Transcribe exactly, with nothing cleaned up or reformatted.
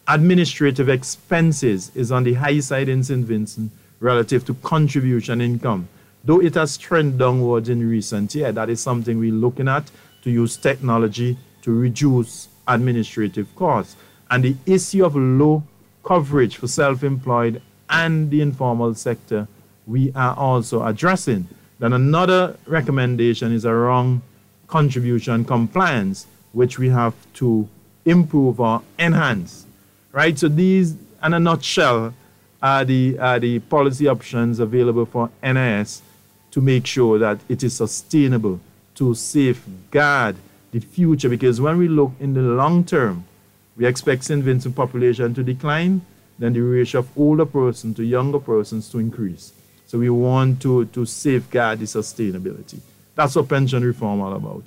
administrative expenses is on the high side in Saint Vincent relative to contribution income. Though it has trended downwards in recent years, that is something we're looking at to use technology to reduce administrative costs. And the issue of low coverage for self-employed and the informal sector, we are also addressing. Then another recommendation is around contribution compliance, which we have to improve or enhance. Right? So these, in a nutshell, are the, are the policy options available for N I S to make sure that it is sustainable, to safeguard the future. Because when we look in the long term, we expect Saint Vincent population to decline, then the ratio of older persons to younger persons to increase. So we want to, to safeguard the sustainability. That's what pension reform all about.